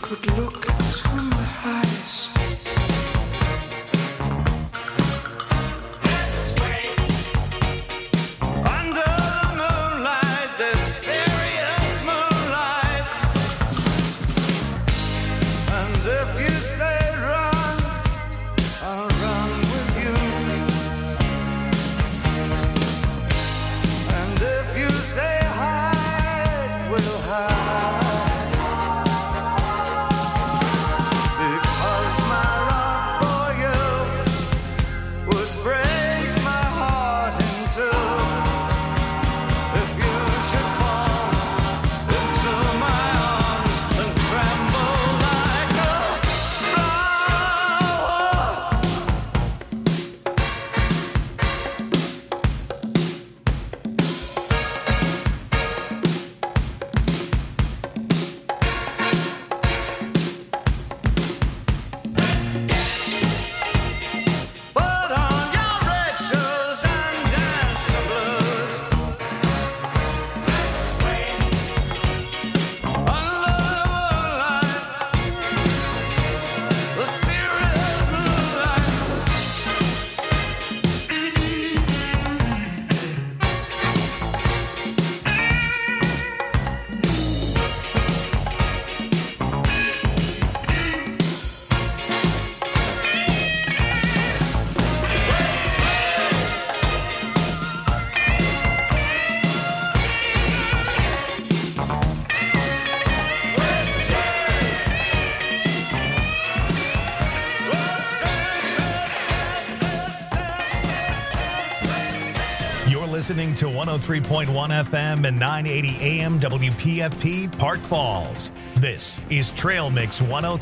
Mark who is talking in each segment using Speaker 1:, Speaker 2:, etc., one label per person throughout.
Speaker 1: Listening to 103.1 FM and 980 AM WPFP Park Falls. This is Trail Mix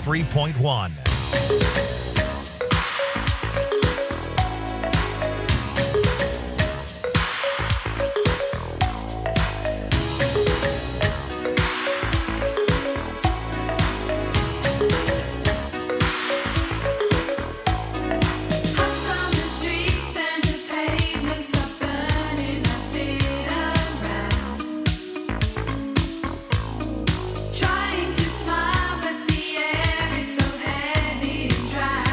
Speaker 1: 103.1.
Speaker 2: Trying to smile, but the air is so heavy and dry.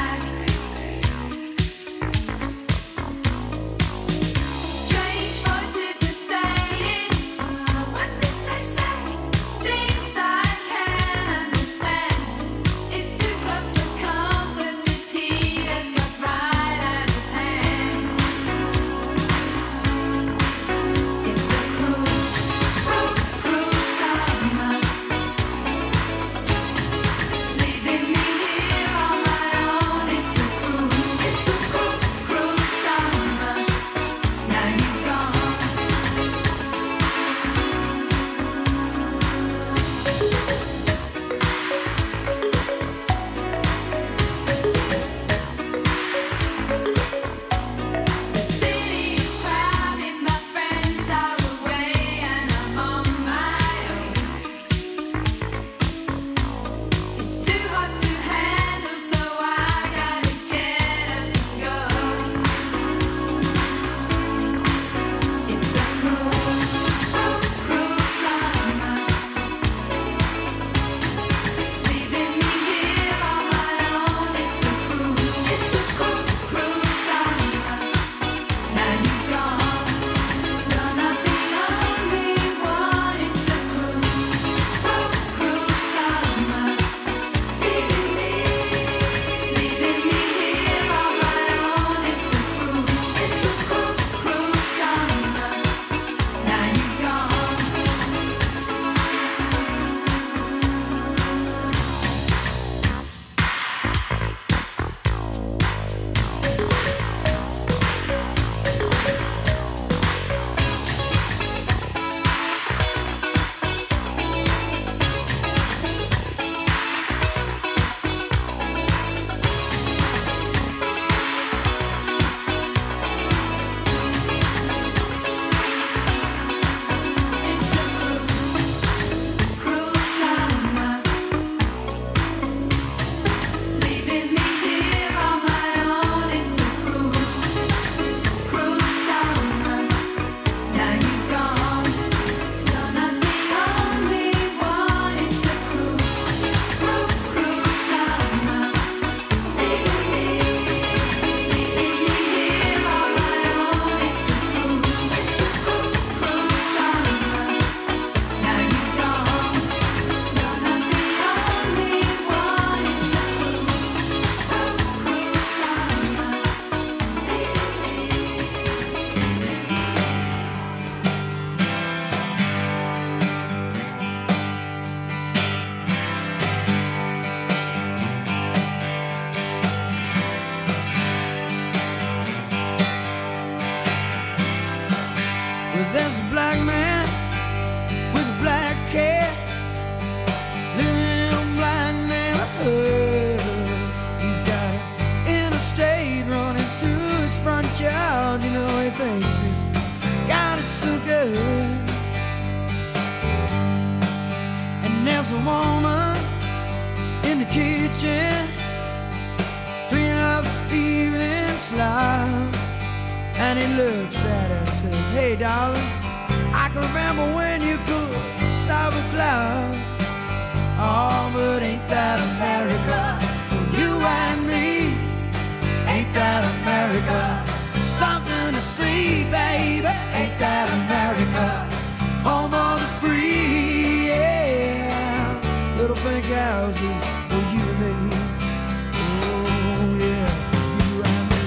Speaker 2: kitchen, clean up the evening slop. And he looks at her and says, hey darling, I can remember when you could stop a clock. Oh, but ain't that America? For you and me, ain't that America? Something to see, baby, ain't that America? Home of the free, yeah. Little pink houses for you and me. Oh, yeah, for you and me.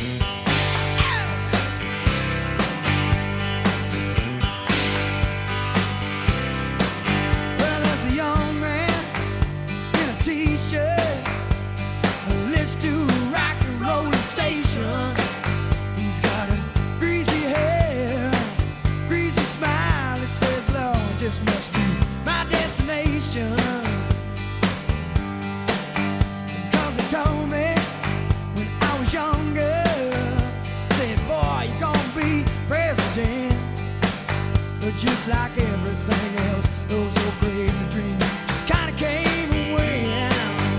Speaker 2: Well, there's a young man in a t-shirt, list to a rock and roll station. He's got a greasy hair, greasy smile. He says, Lord, this must be my destination. Cause he told me when I was younger, said, boy, you're gonna be president. But just like everything else, those old crazy dreams just kinda came and went.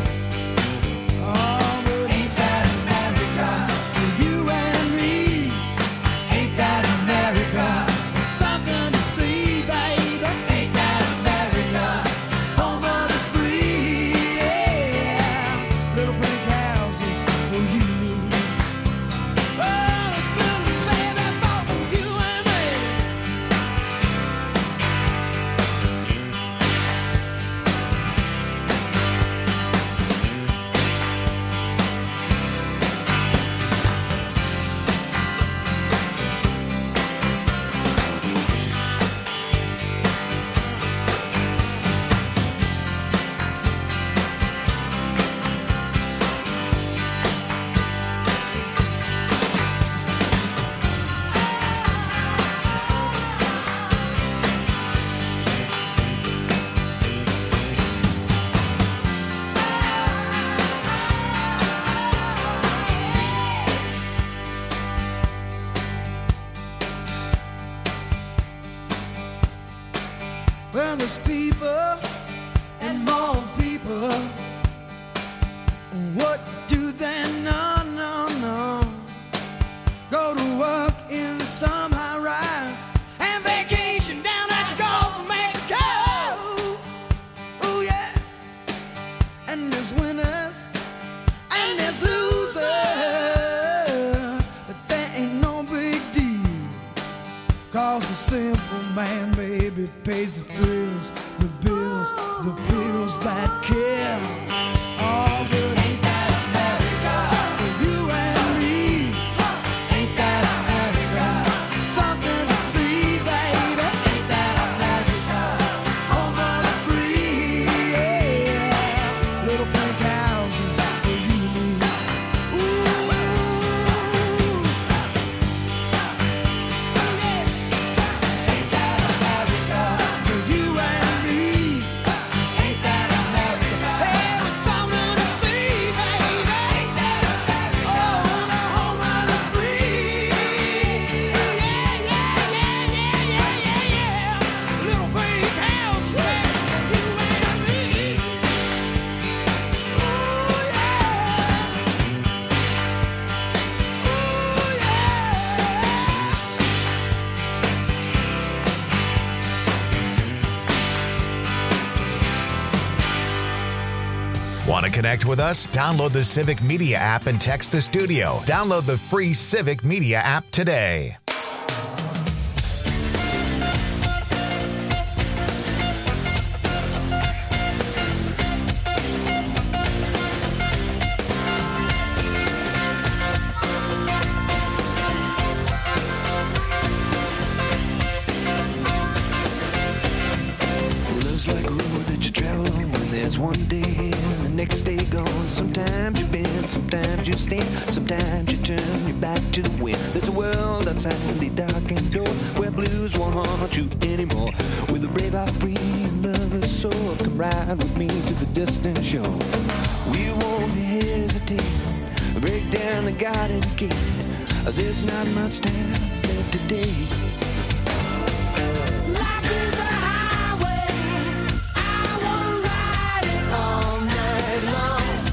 Speaker 2: Oh, but ain't that America? For you and me, ain't that America? Something to see, baby, ain't that America? Home of the free, yeah. Little pink houses for you. Oh, baby, for you and me. Well, there's people and more people. What do they know? Go to work in some high rise and vacation down at the Gulf of Mexico. Oh yeah. And there's winners and there's losers, but that ain't no big deal. Cause the simple man, baby, pays the thrills, the bills that kill. Oh, but ain't that America? For you and me, ain't that America? Something to see, baby, ain't that America? Home of the free, yeah. Little pink houses for you and me. Ooh, oh yeah. Ain't that America? For you and me, ain't that America? Hey, there's something to see, baby, ain't that America? Oh, the home of the free, yeah, yeah. Little pink houses for you and me. Ooh, yeah. Ooh, yeah.
Speaker 1: Want to connect with us? Download the Civic Media app and text the studio. Download the free Civic Media app today.
Speaker 3: Love's like a road that you travel on when there's one day and the next day gone. Sometimes you bend, sometimes you stand, sometimes you turn your back to the wind. There's a world outside the darkened door where blues won't haunt you anymore. With a brave heart free and lover's soul, come ride with me to the distant shore. We won't hesitate, break down the garden gate. There's not much time left today.
Speaker 2: Life is a highway. I wanna ride it all night long.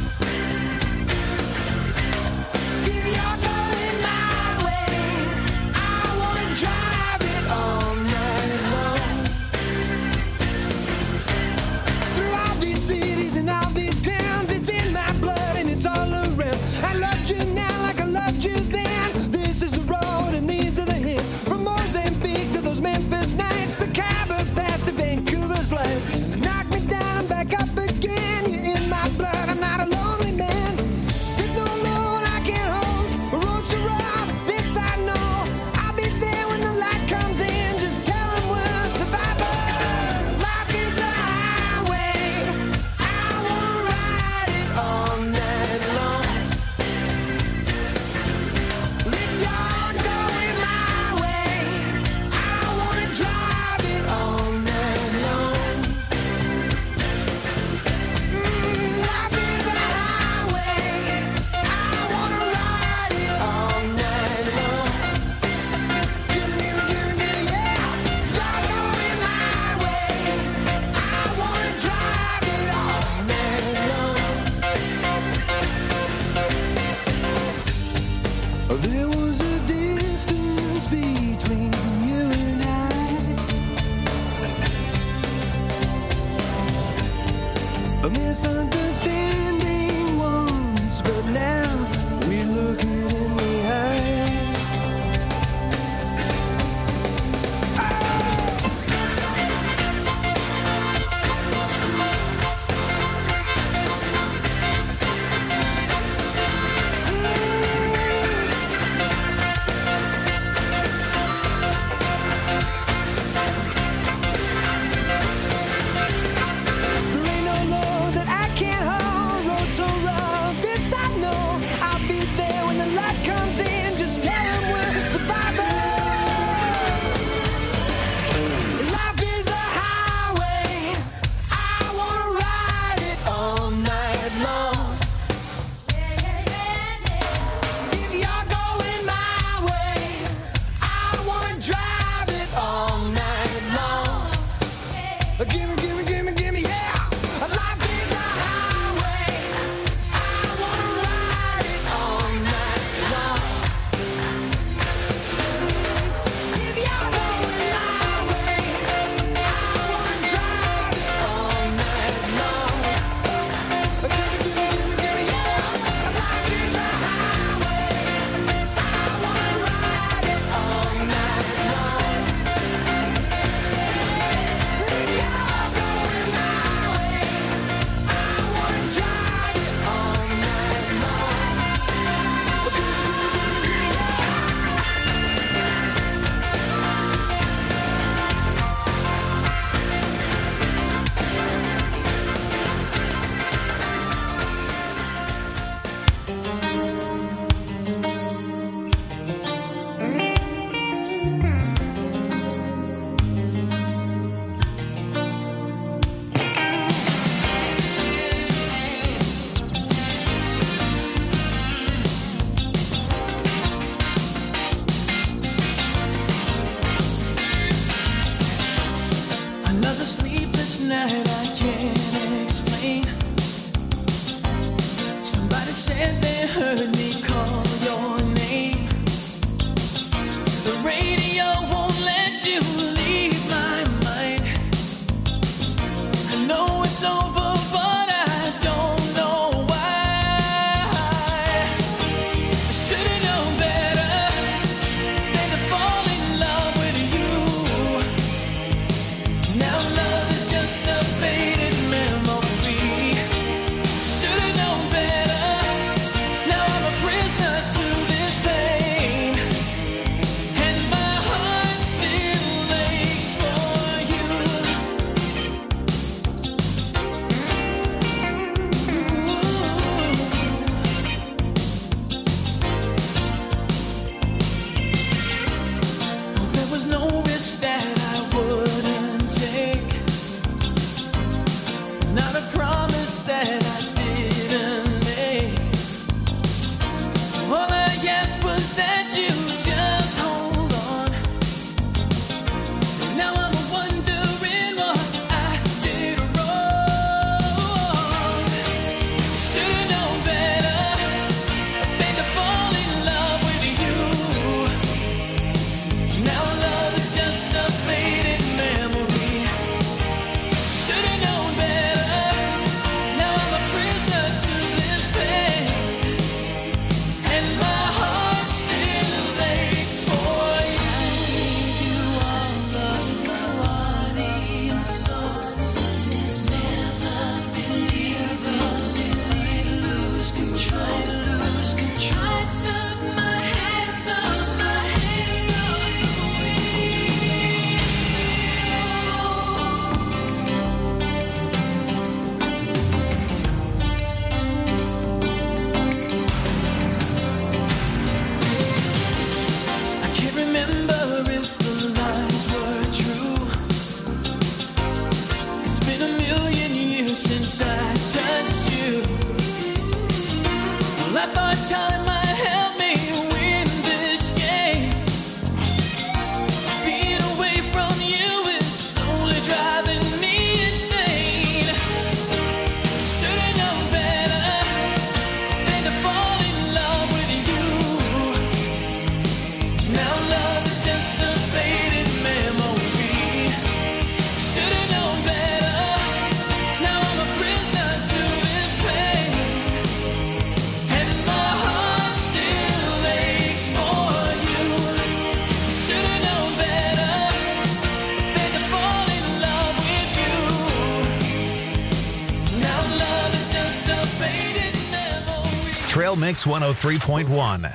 Speaker 3: a misunderstanding once, but now we're looking in the eye. There ain't no love that I can't hold.
Speaker 1: Trail Mix 103.1.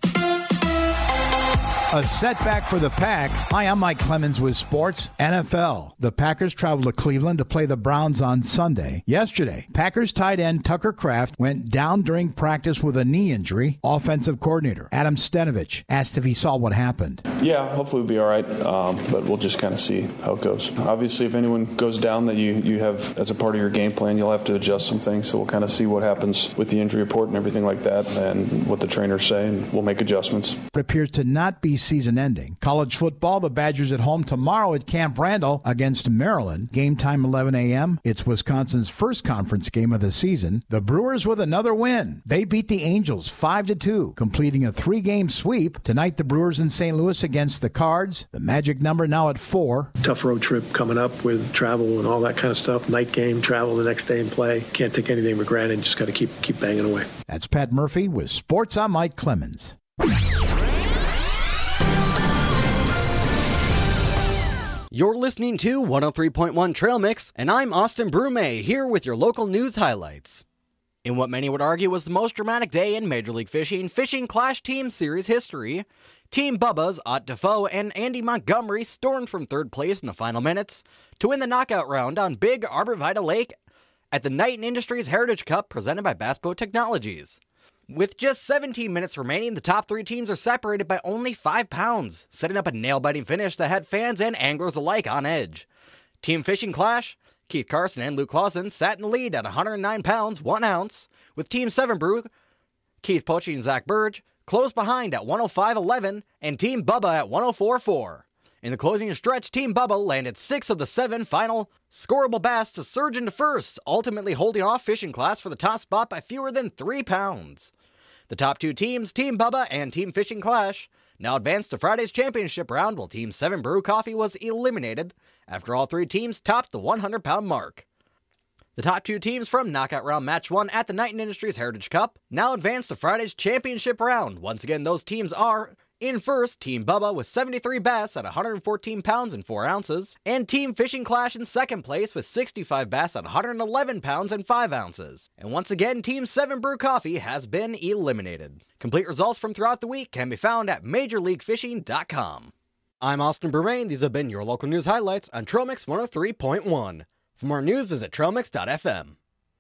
Speaker 4: A setback for the Pack. Hi, I'm Mike Clemens with Sports NFL. The Packers traveled to Cleveland to play the Browns on Sunday. Yesterday, Packers tight end Tucker Kraft went down during practice with a knee injury. Offensive coordinator Adam Stenavich asked if he saw what happened.
Speaker 5: Yeah, hopefully we'll be all right, but we'll just kind of see how it goes. Obviously, if anyone goes down that you have as a part of your game plan, you'll have to adjust some things. So we'll kind of see what happens with the injury report and everything like that and what the trainers say, and we'll make adjustments.
Speaker 4: It appears to not be season ending. College football, the Badgers at home tomorrow at Camp Randall against Maryland. Game time 11 a.m. It's Wisconsin's first conference game of the season. The Brewers with another win. They beat the Angels 5-2, completing a 3-game sweep. Tonight, the Brewers in St. Louis against the Cards. The magic number now at 4.
Speaker 6: Tough road trip coming up with travel and all that kind of stuff. Night game, travel the next day and play. Can't take anything for granted. Just got to keep banging away.
Speaker 4: That's Pat Murphy with Sports. I'm Mike Clemens.
Speaker 7: You're listening to 103.1 Trail Mix, and I'm Austin Brume, here with your local news highlights. In what many would argue was the most dramatic day in Major League Fishing Clash Team Series history, Team Bubba's Ott Defoe and Andy Montgomery stormed from third place in the final minutes to win the knockout round on Big Arbor Vitae Lake at the Knight Industries Heritage Cup presented by Bass Boat Technologies. With just 17 minutes remaining, the top 3 teams are separated by only 5 pounds, setting up a nail-biting finish that had fans and anglers alike on edge. Team Fishing Clash, Keith Carson and Luke Clausen sat in the lead at 109 pounds, 1 ounce, with Team 7 Brew, Keith Poche and Zach Burge, close behind at 105.11, and Team Bubba at 104.4. In the closing stretch, Team Bubba landed 6 of the 7 final scoreable bass to surge into first, ultimately holding off Fishing Clash for the top spot by fewer than 3 pounds. The top 2 teams, Team Bubba and Team Fishing Clash, now advanced to Friday's championship round, while Team 7 Brew Coffee was eliminated after all 3 teams topped the 100-pound mark. The top 2 teams from Knockout Round Match 1 at the Knight Industries Heritage Cup now advanced to Friday's championship round. Once again, those teams are, in first, Team Bubba with 73 bass at 114 pounds and 4 ounces, and Team Fishing Clash in second place with 65 bass at 111 pounds and 5 ounces. And once again, Team 7 Brew Coffee has been eliminated. Complete results from throughout the week can be found at MajorLeagueFishing.com. I'm Austin Bermain. These have been your local news highlights on Trail Mix 103.1. For more news, visit trailmix.fm.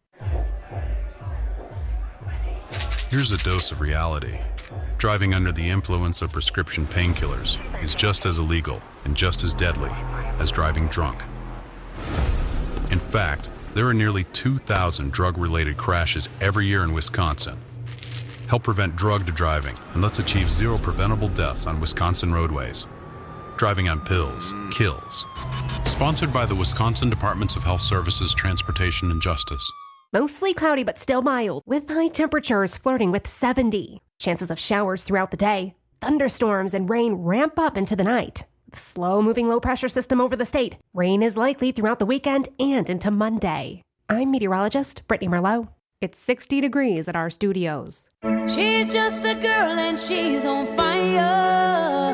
Speaker 8: Here's a dose of reality. Driving under the influence of prescription painkillers is just as illegal and just as deadly as driving drunk. In fact, there are nearly 2,000 drug-related crashes every year in Wisconsin. Help prevent drugged driving, and let's achieve 0 preventable deaths on Wisconsin roadways. Driving on pills kills. Sponsored by the Wisconsin Departments of Health Services, Transportation, and Justice.
Speaker 9: Mostly cloudy but still mild, with high temperatures flirting with 70. Chances of showers throughout the day. Thunderstorms and rain ramp up into the night. The slow-moving low-pressure system over the state. Rain is likely throughout the weekend and into Monday. I'm meteorologist Brittany Merlot. It's 60 degrees at our studios.
Speaker 10: She's just a girl and she's on fire.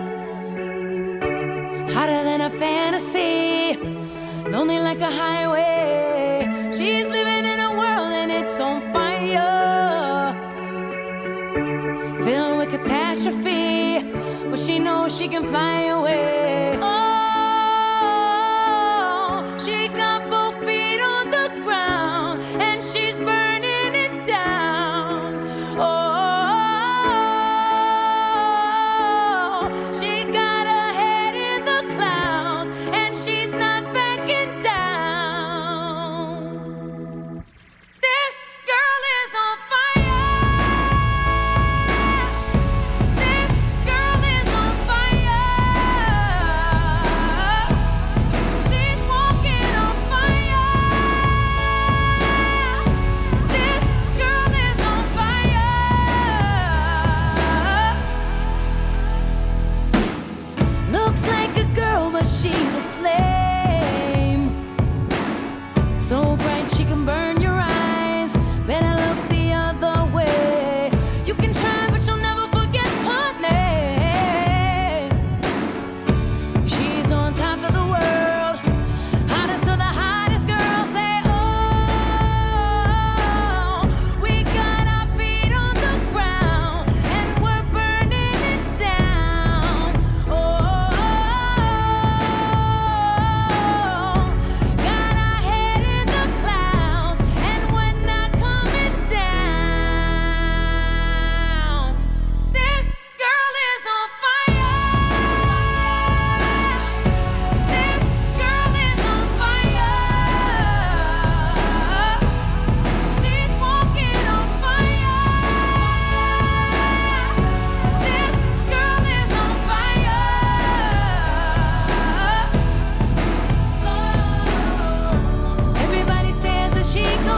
Speaker 10: Hotter than a fantasy. Lonely like a highway. She's living in a world and it's on fire. Filled with catastrophe, but she knows she can fly away. Oh, she got both feet on the ground, and she's burning it down. Oh, she got her head in the clouds, and she's not backing down. This girl is on fire. This girl is on fire.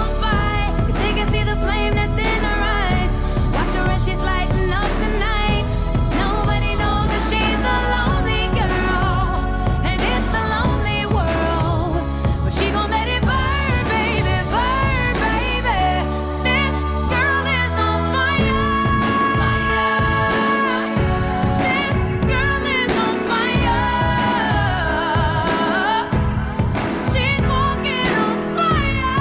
Speaker 10: goes by, 'cause they can see the flame that's in her eyes. Watch her as she's lighting up the night. Nobody knows that she's a lonely girl, and it's a lonely world. But she gon' let it burn, baby, burn, baby. This girl is on fire. This girl is on fire. She's walking on fire.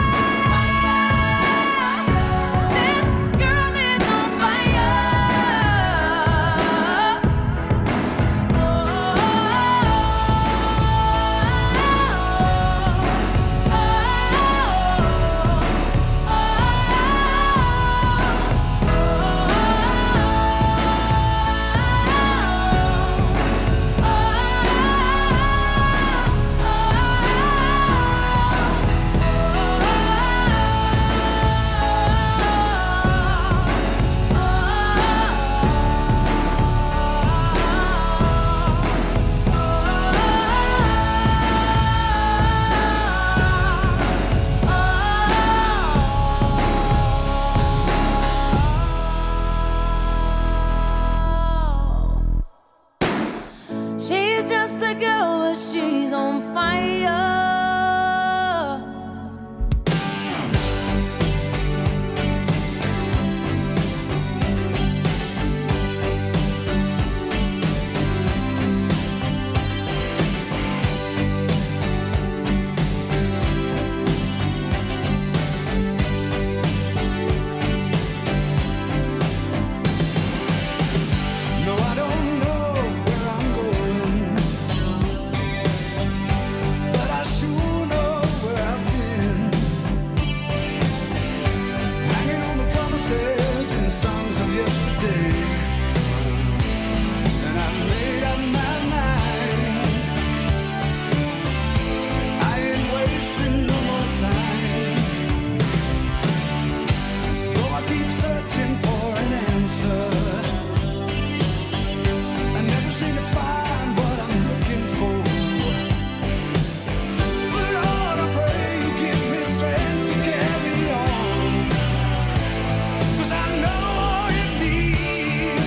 Speaker 10: This girl is on fire. She's just a girl, but she's on fire.
Speaker 2: No, I don't know where I'm going, but I sure know where I've been. Hanging on the promises and songs of yesterday, and I made up my mind. I ain't wasting no more time. Though I keep searching for an answer, I never seem to find what I'm looking for. Lord, I pray you give me strength to carry on, 'cause I know all you need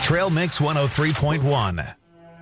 Speaker 1: Trail Mix 103.1.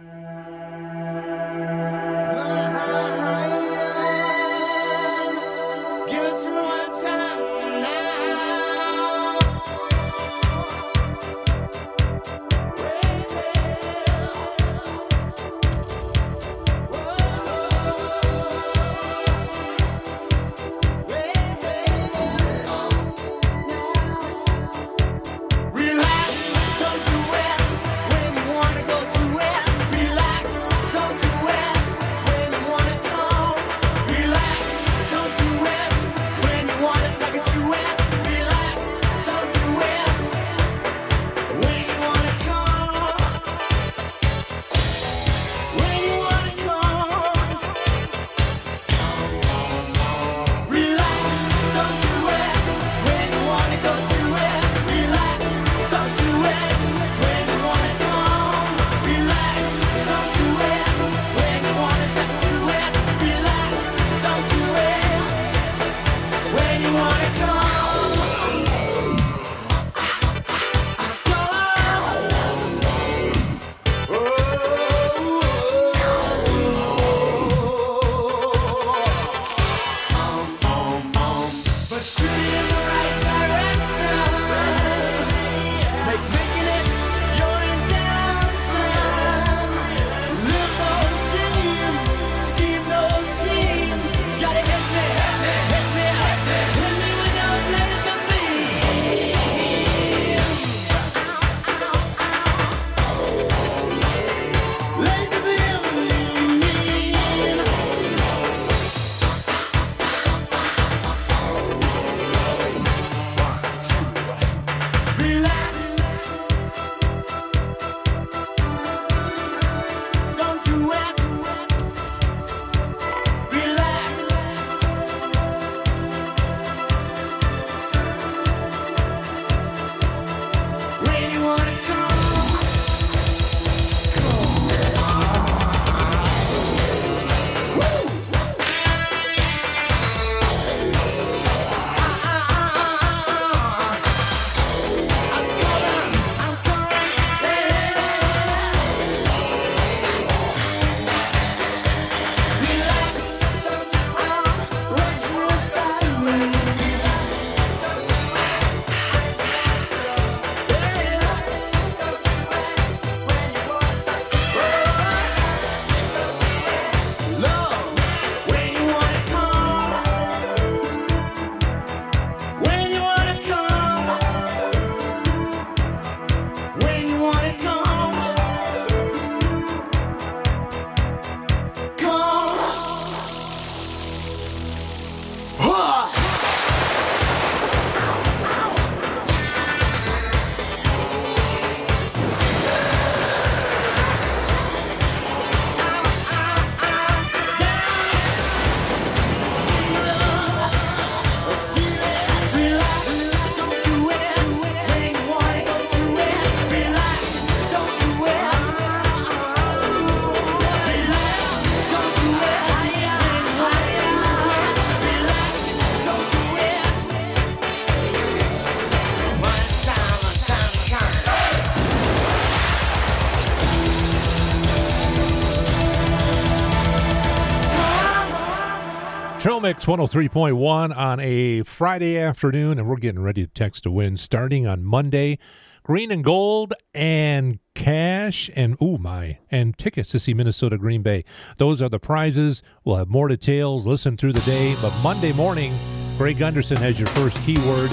Speaker 11: Trail Mix 103.1 on a Friday afternoon, and we're getting ready to text to win starting on Monday. Green and gold and cash and and tickets to see Minnesota Green Bay. Those are the prizes. We'll have more details. Listen through the day. But Monday morning, Greg Gunderson has your first keyword,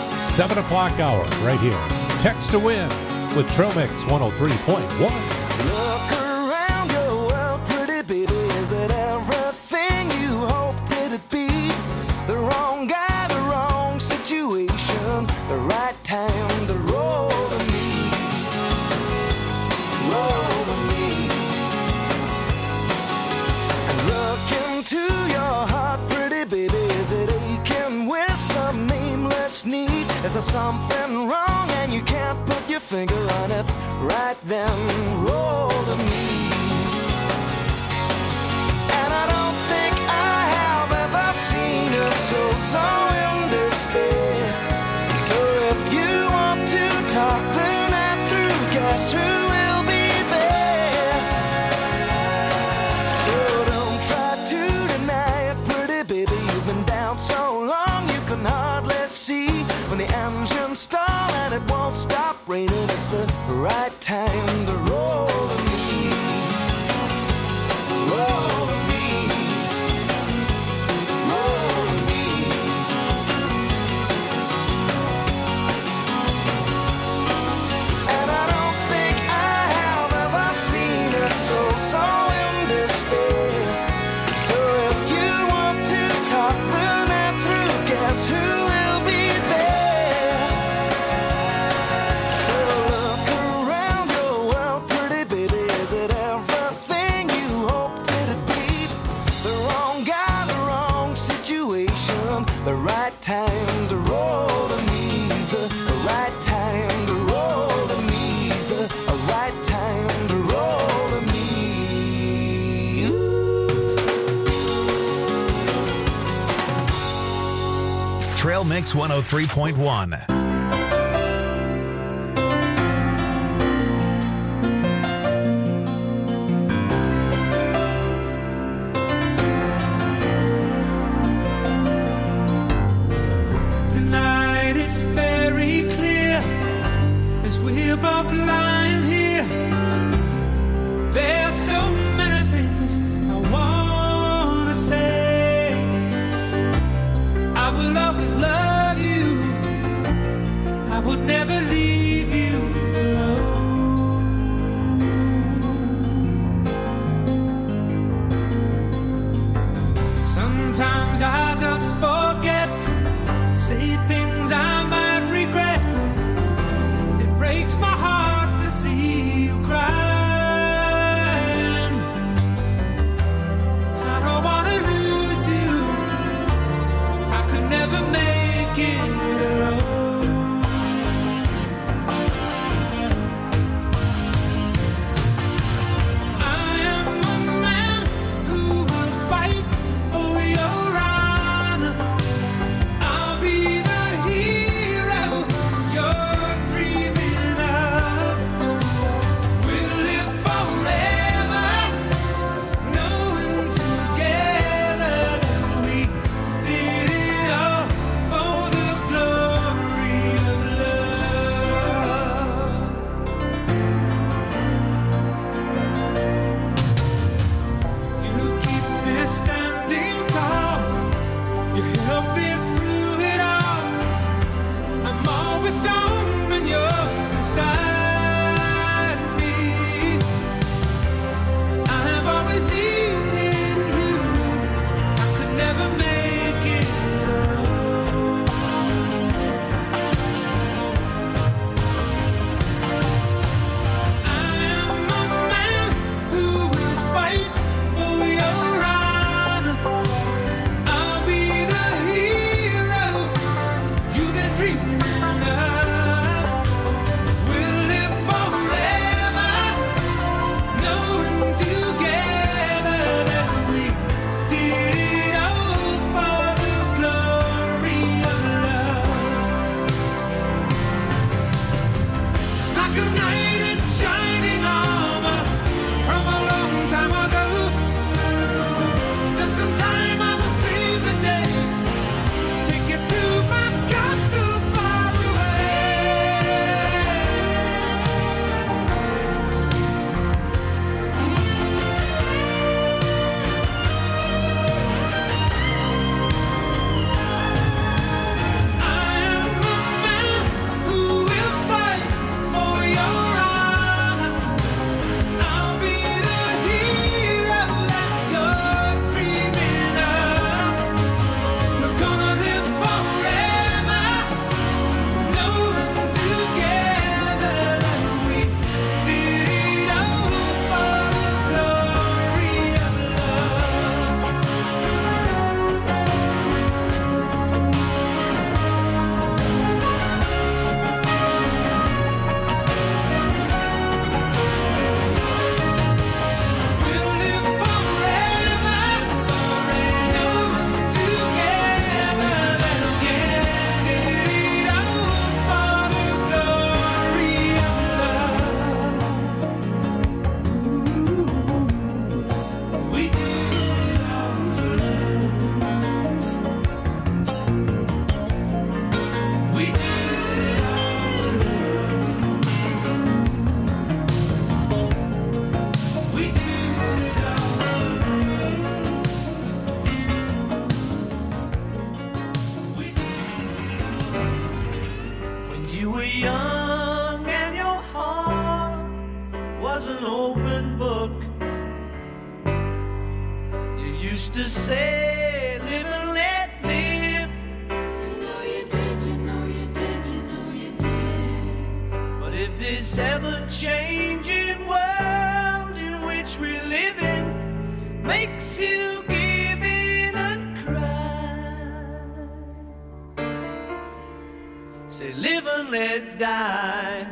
Speaker 11: 7 o'clock hour right here. Text to win with Trail Mix 103.1.
Speaker 3: Look around your world, pretty baby. Is it everything you hoped it'd be? The wrong guy, the wrong situation, the right time to roll to me. Roll to me. And look into your heart, pretty baby. Is it aching with some nameless need? Is there something wrong and you can't put your finger on it? Right then, roll to me. And I don't think I have ever seen a soul so in despair. So if you want to talk the night through, guess who time to roll with me. Roll with me. Roll with me. And I don't think I have ever seen a soul so in despair. So if you want to talk the night through, guess who will be there? So look around your world, pretty baby. Is it everything you hoped it'd be? The wrong guy, the wrong situation, the right time to roll to me. The right time to roll to me. The right time to roll to me.
Speaker 1: Trail Mix 103.1.
Speaker 2: Tonight it's very clear as we're both lying here. There's so many things I wanna say. I will always love you used to say, live and let live. You know you did, you know you did, you know you did. But if this ever-changing world in which we live in makes you give in and cry, say live and let die.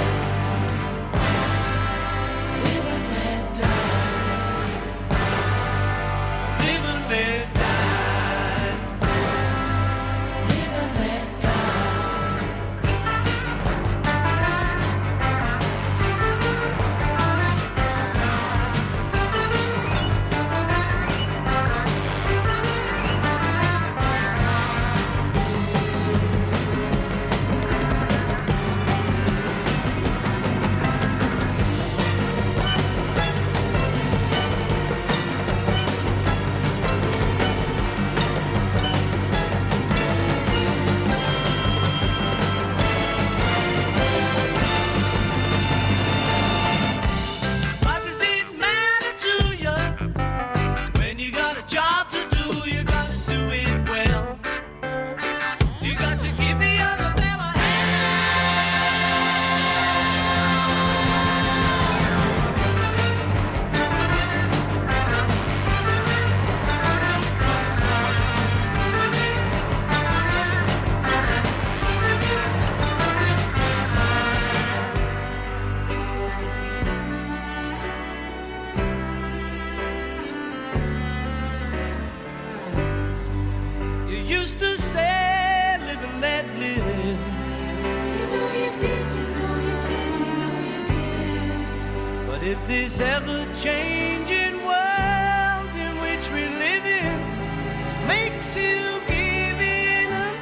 Speaker 2: If this ever-changing world in which we live in makes you give in and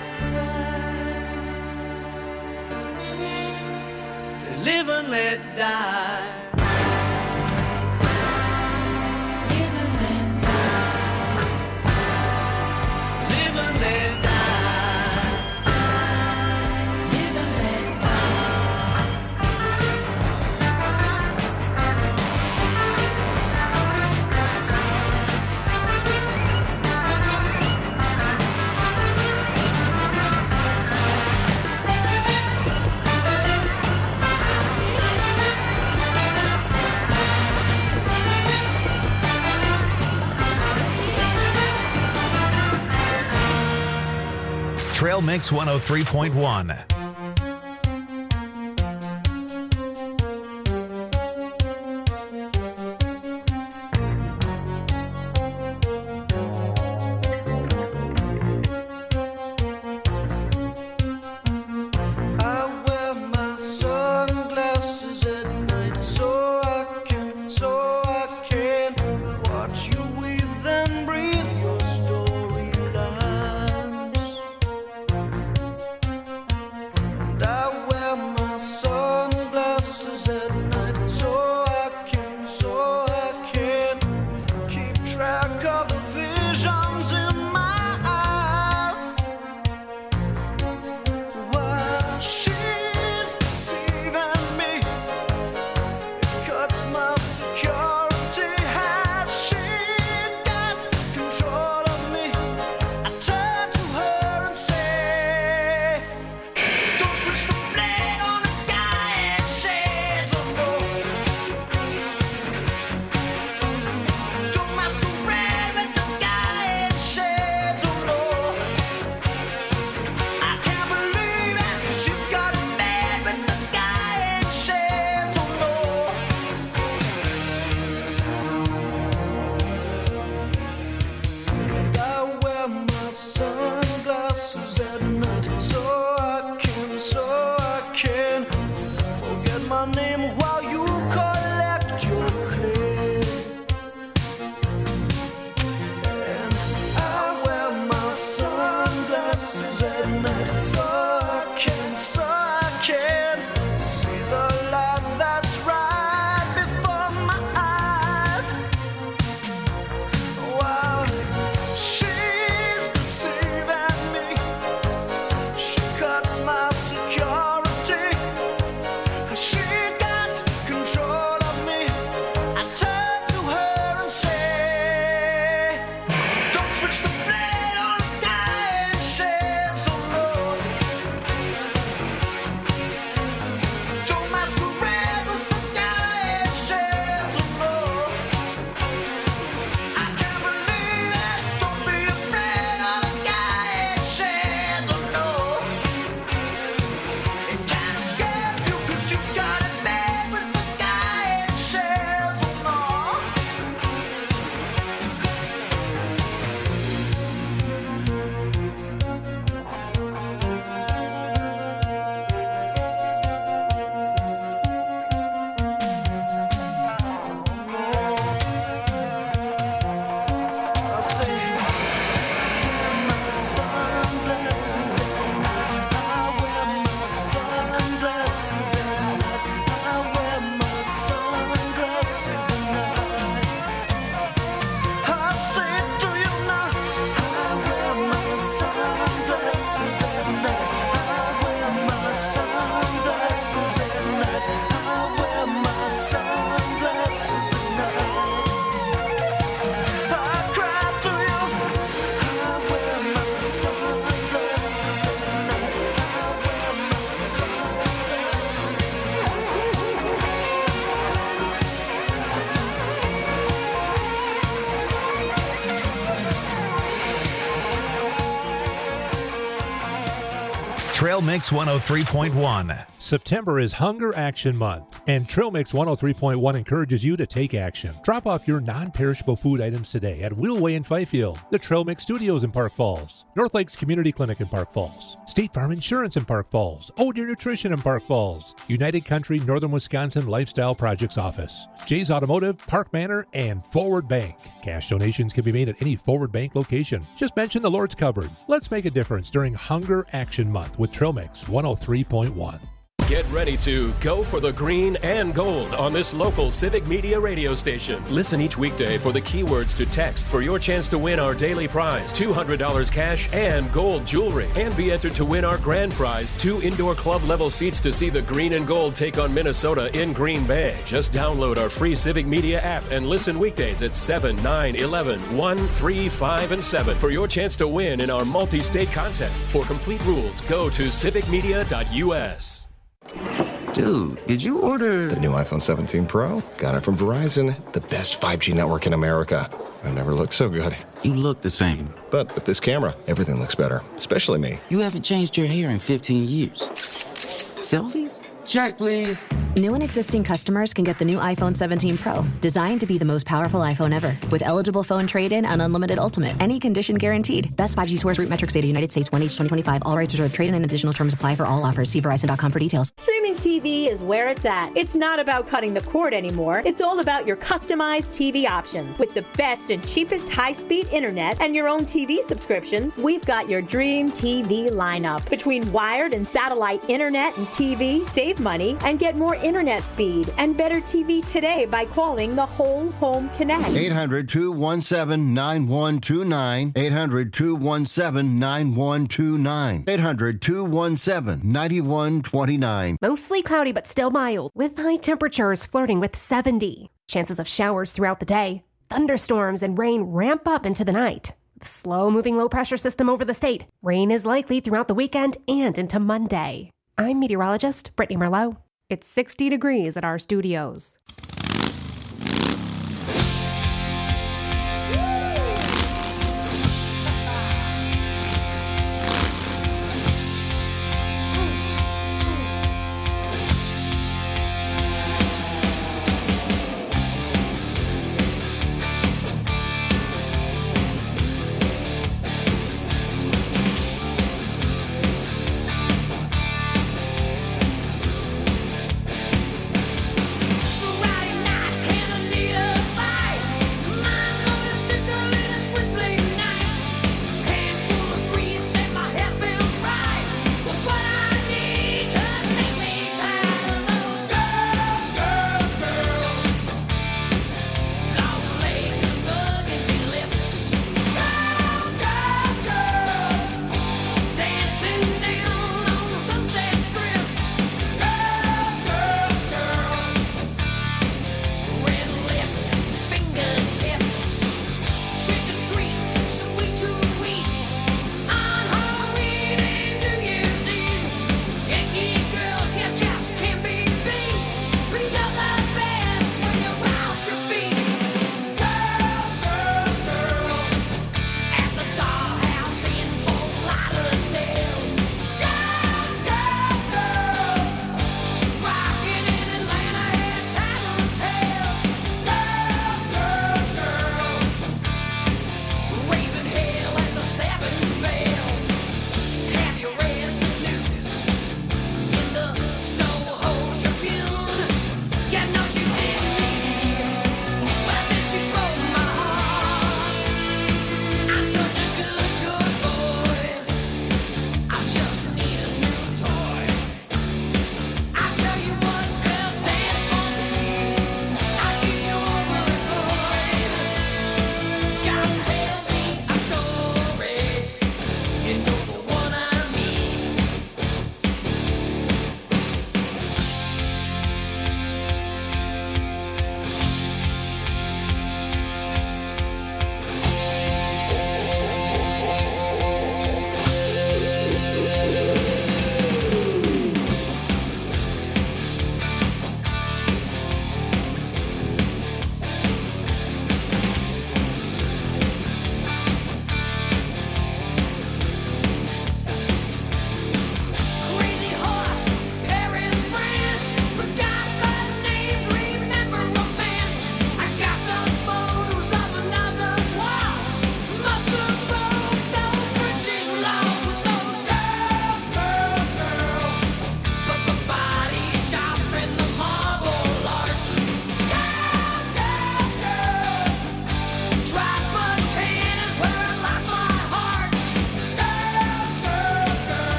Speaker 2: cry, say live and let die. Live and let die. Live and let die. Live and let die.
Speaker 1: Trail Mix 103.1. Trail Mix 103.1.
Speaker 11: September is Hunger Action Month, and Trail Mix 103.1 encourages you to take action. Drop off your non-perishable food items today at Wheelway in Fifield, the Trail Mix Studios in Park Falls, North Lakes Community Clinic in Park Falls, State Farm Insurance in Park Falls, Oh Deer Nutrition in Park Falls, United Country Northern Wisconsin Lifestyle Projects Office, Jay's Automotive, Park Manor, and Forward Bank. Cash donations can be made at any Forward Bank location. Just mention the Lord's Cupboard. Let's make a difference during Hunger Action Month with Trail Mix 103.1.
Speaker 12: Get ready to go for the green and gold on this local Civic Media radio station. Listen each weekday for the keywords to text for your chance to win our daily prize, $200 cash and gold jewelry. And be entered to win our grand prize, 2 indoor club level seats to see the green and gold take on Minnesota in Green Bay. Just download our free Civic Media app and listen weekdays at 7, 9, 11, 1, 3, 5, and 7 for your chance to win in our multi-state contest. For complete rules, go to civicmedia.us.
Speaker 13: Dude, did you order the new iPhone 17 Pro? Got it from Verizon, the best 5G network in America. I've never looked so good.
Speaker 14: You look the same.
Speaker 13: But with this camera, everything looks better, especially me.
Speaker 14: You haven't changed your hair in 15 years. Selfies? Check, please.
Speaker 15: New and existing customers can get the new iPhone 17 Pro, designed to be the most powerful iPhone ever. With eligible phone trade-in and unlimited ultimate. Any condition guaranteed. Best 5G source root metrics data, United States, 1H 2025. All rights reserved. Trade-in and additional terms apply for all offers. See Verizon.com for details.
Speaker 16: Streaming TV is where it's at. It's not about cutting the cord anymore. It's all about your customized TV options. With the best and cheapest high-speed internet and your own TV subscriptions, we've got your dream TV lineup. Between wired and satellite internet and TV, save money and get more internet speed and better TV today by calling the Whole Home Connect.
Speaker 17: 800-217-9129. 800-217-9129. 800-217-9129.
Speaker 9: Mostly cloudy but still mild, with high temperatures flirting with 70. Chances of showers throughout the day. Thunderstorms and rain ramp up into the night. With a slow-moving low-pressure system over the state, rain is likely throughout the weekend and into Monday. I'm meteorologist Brittany Merlot. It's 60 degrees at our studios.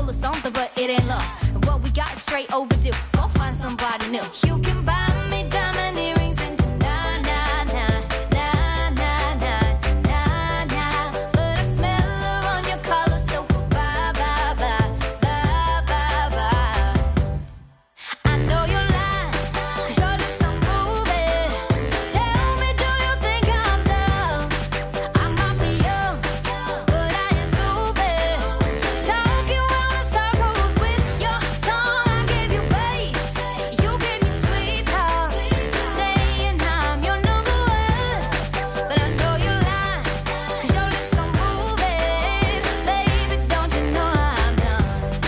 Speaker 18: call it something, but it ain't love. And what we got is straight overdue. Go find somebody new. You can buy me diamond earrings and na na na na na na na, but I smell her on your collar, so bye bye bye bye bye bye. I know you're lying, 'cause your lips are moving. Tell me, do you think I'm dumb? I might be young, but I ain't stupid. Talking round in circles with your tongue. I gave you bass, you gave me sweet talk, saying I'm your number one. But I know you're lying, 'cause your lips are moving. Baby, don't you know I'm done?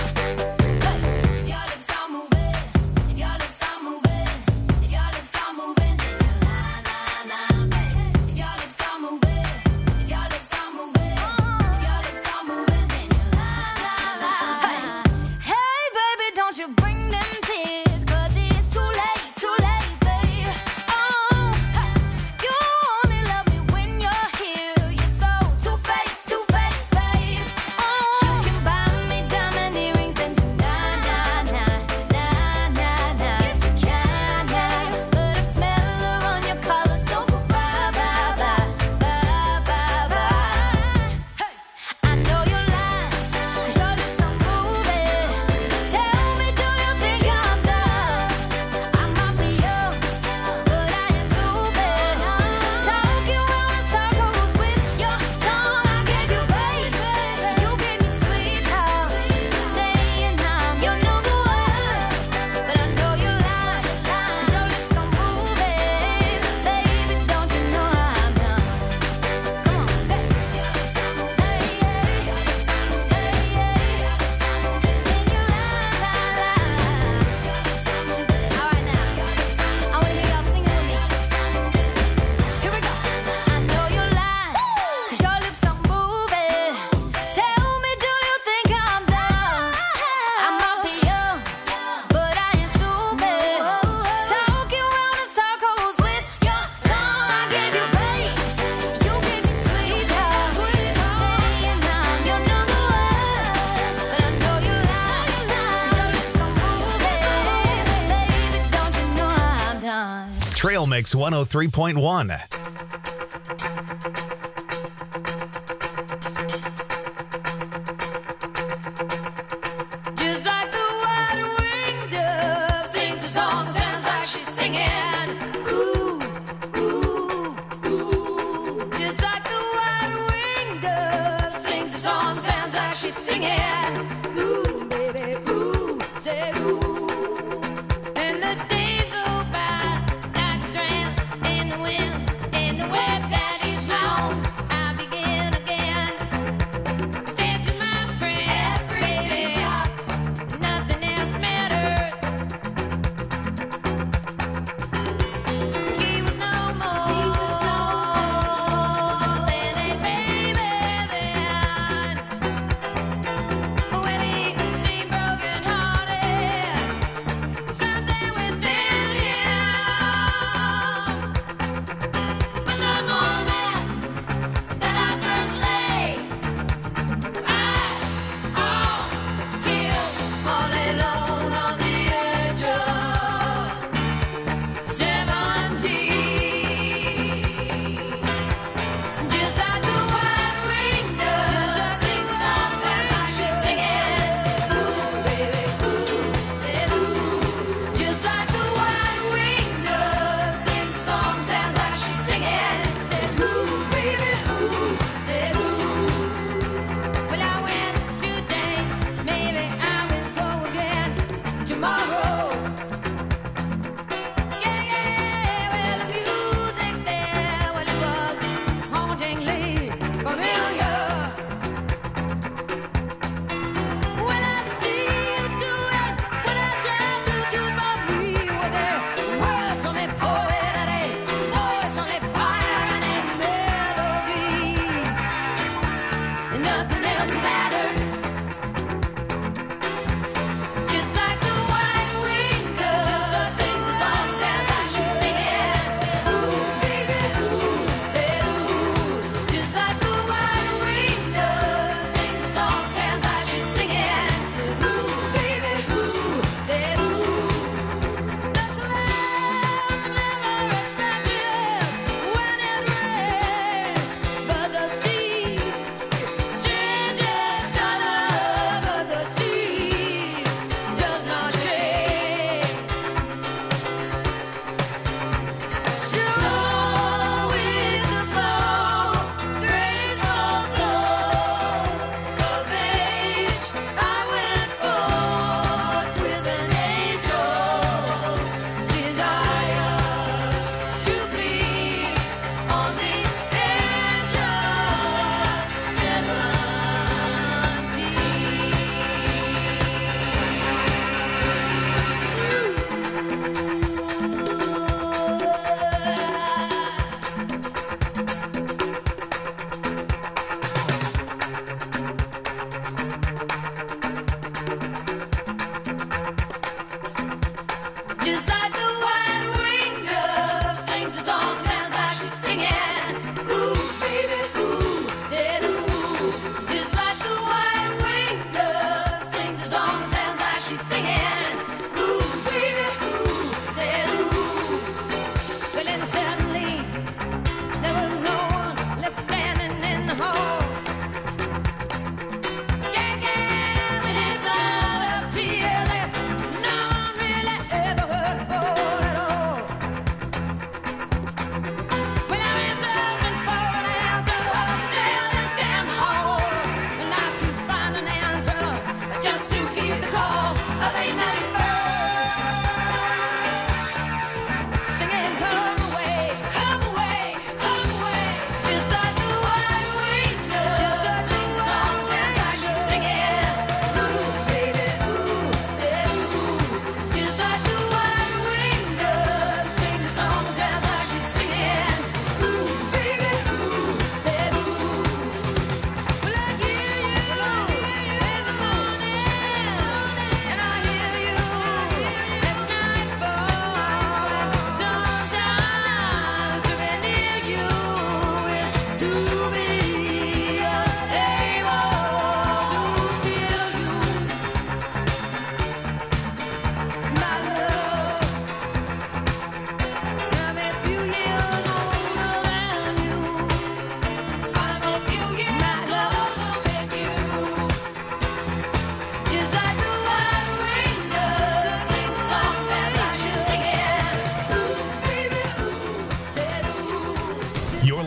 Speaker 18: If your lips are moving, if your lips are moving, if your lips are moving, then you're lying, lying, lying, baby. If your lips are moving, if your lips are moving, if your lips are moving, then you're lying, lying, lying. Hey, baby, don't you bring them tears, 'cause it's too late, babe. Oh, you only love me when you're here. You're so two-faced, babe. Oh, you can buy me diamond earrings and na na na na na na. Yes, you can, but I smell her on your collar, so bye bye bye bye bye bye. Hey, I know you're lying, 'cause your lips are moving. Tell me, do you think I'm dumb? I might be young, but I ain't stupid. Talking round in circles with your tongue. I gave you bass, you gave me sweet talk, saying I'm your number one. But I know you're lying, 'cause your lips are moving. Baby, don't you know I'm done? Come on, say your lips are moving. Hey, your lips are moving. Hey, your lips are moving. Then you lie, lie, lie. Your lips are moving. All right now, I wanna hear y'all singing with me. Here we go. I know you're lying, 'cause your lips are moving. Tell me, do you think I'm dumb? I might be young, but I ain't stupid. Talking round in circles with your tongue. I gave you bass, you gave me sweet talk, saying I'm your number one. But I know you're lying, 'cause your lips are moving. Baby, don't you know I'm done?
Speaker 1: Trail Mix 103.1.
Speaker 10: Just like the white-winged dove sings a song, sounds like she's singing. Ooh, ooh, ooh. Just like the white-winged dove sings a song, sounds like she's singing. Ooh, baby, ooh, say ooh. And the days go by like a strand in the wind.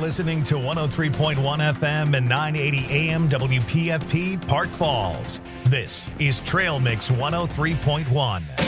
Speaker 1: listening to 103.1 FM and 980 AM WPFP Park Falls. This is Trail Mix 103.1.